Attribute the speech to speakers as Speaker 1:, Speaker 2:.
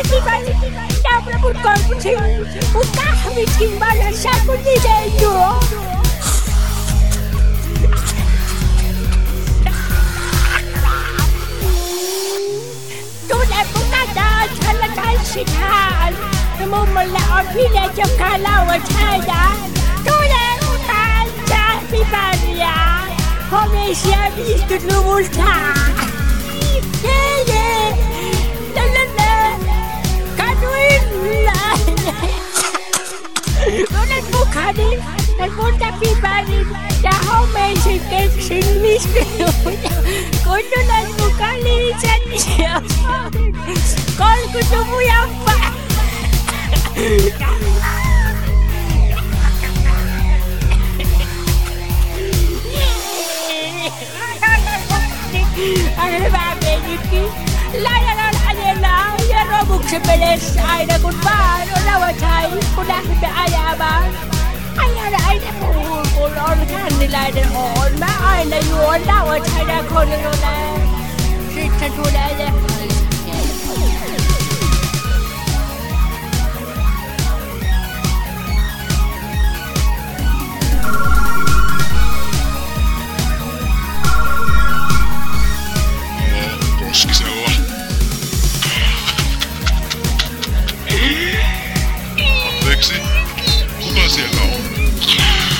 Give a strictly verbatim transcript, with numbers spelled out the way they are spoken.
Speaker 1: Festival, abra mun korpusin, mun kahvitkin vanhassa kun niitä juo. Tule mukaan tällä tanssitaan, mummolla on bileet joka lauantaina. Tule mukaan sähviväriä, homeisia viisikymmentäluvulta. Jee jee, lalala, kaduilla. Olet mukani, tän mun täpipärin ja homeisen keksin viisikymmentä. Kun tulet mukaan liisäniä, kolmekymmentäluvun jappa. Hyvä meininki. Lainan ajella ja romuksen peleissä aina kun vaan on lauantai, kun lähdemme ajamaan. Ajan aina puhun, kun on känniläinen on. Mä aina juon lauantaina konerolle. Sitten tulee ja...
Speaker 2: Koskisella. Anteeksi, kuka siellä on?